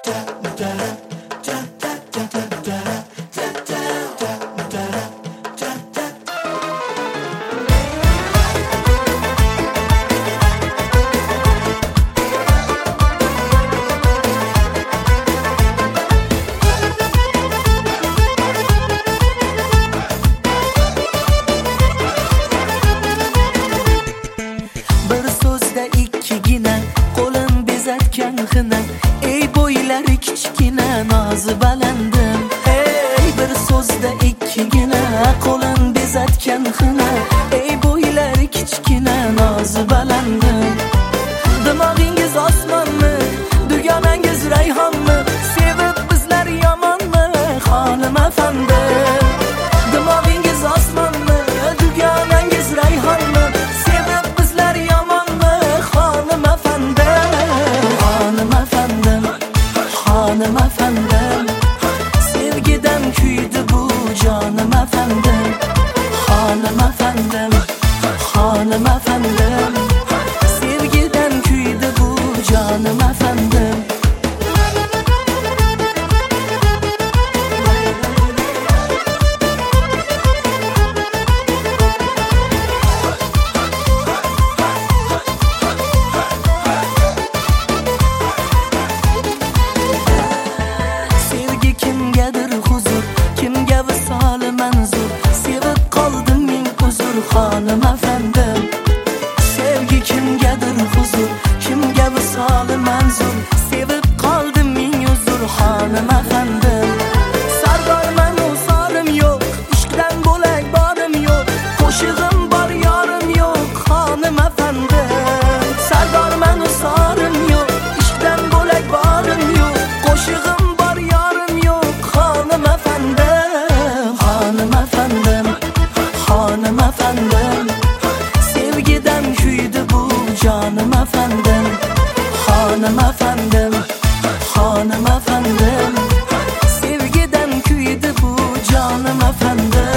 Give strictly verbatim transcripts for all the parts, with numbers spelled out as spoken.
Ey bo'ylari kichkina nozi balandim, ey bir so'zda ikkigina qo'lim bezatgan xina. Ey bo'ylari kichkina nozi balandim, dimog'ingiz osmonmi, dugonangiz rayhonmi, sevib bizlar yomonmi xonim afandim. Dimog'ingiz osmonmi, dugonangiz rayhonmi, sevib bizlar yomonmi xonim afandim. Xonim afandim, xonim afandim, sevgidan kuydi bu jonim afandim. Xonim afandim, xonim afandim, sevgidan kuydi bu jonim afandim. Xonim afandim, sevgi kimgadir huzur, kimga visoli manzur, sevib qoldim ming uzr. Xonim afandim, sardorman u sorim yo'q, ishqdan bo'lak borim yo'q, qo'shig'im bor yorim yo'q. Xonim afandim, sardorman u sorim yo'q, ishqdan bo'lak borim yo'q, qo'shig'im bor yorim yo'q. Xonim afandim, xonim afandim, xonim afandim, sevgidan kuydi bu jonim afandim. Xonim afandim, xonim afandim, sevgidan kuydi bu jonim afandim.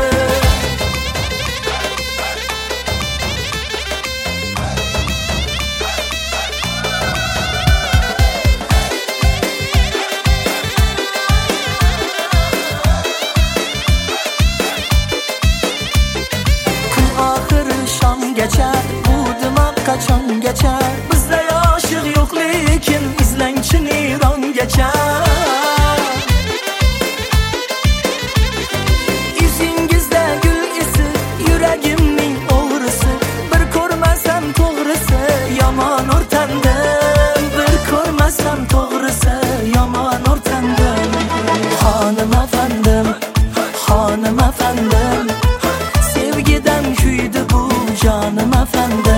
Bu dimoq qachongacha, bizda oshiq yo'q lekin izlangchi neyrongacha. Izingizda gul isi, yuragimning o'g'risi, bir ko'rmasam to'g'risi yomon o'rtandim, bir ko'rmasam to'g'risi yomon o'rtandim. Xonim afandim, xonim afandim, sevgidan kuydi bu jonim afandim.